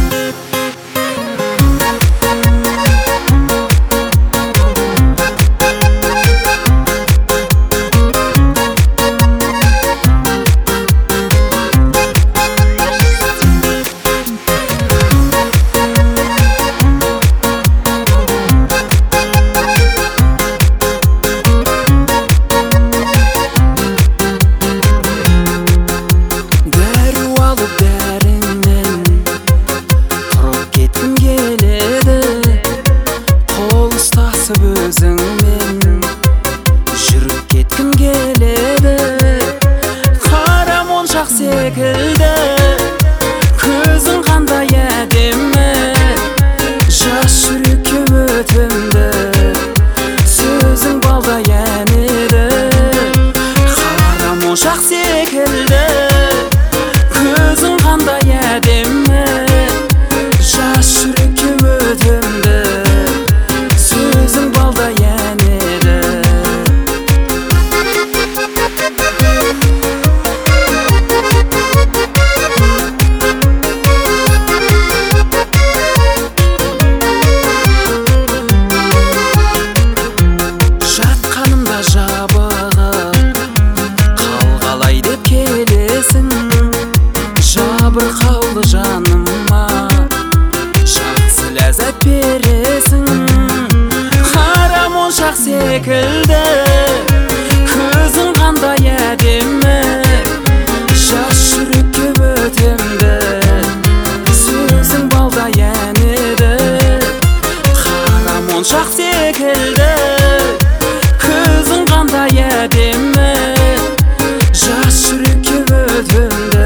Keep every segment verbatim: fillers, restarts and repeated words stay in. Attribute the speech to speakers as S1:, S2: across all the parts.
S1: Өзіңмен жүріп кеткім келеді, қара моншақ секілді көзің қандай әдемі, жас жүрекке өтімді сөзің балдай ән еді. Қара моншақ секілді көзің қандай әдемі, жас жүрекке өтімді жабырқаулы жаныма жақсы ләззат бересің. Қара моншақ секілді көзің қандай әдемі, жас жүрекке өтімді сөзің балдай ән еді. Қара моншақ секілді көзің қандай әдемі, жас жүрекке өтімді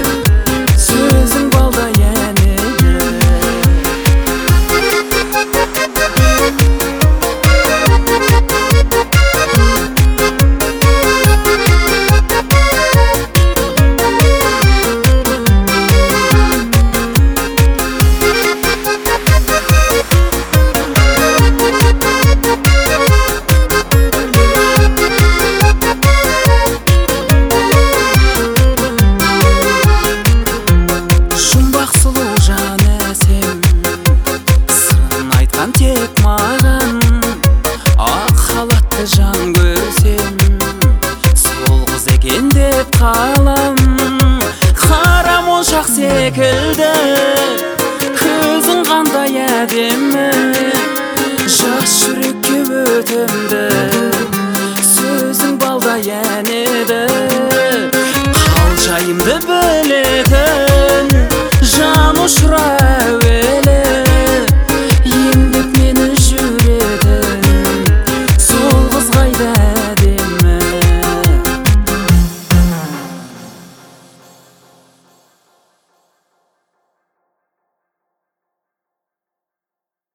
S1: тек маған ақ халатты жан көрсем, сол қыз екен деп қалам. Қара моншақ секілді көзің қандай әдемі,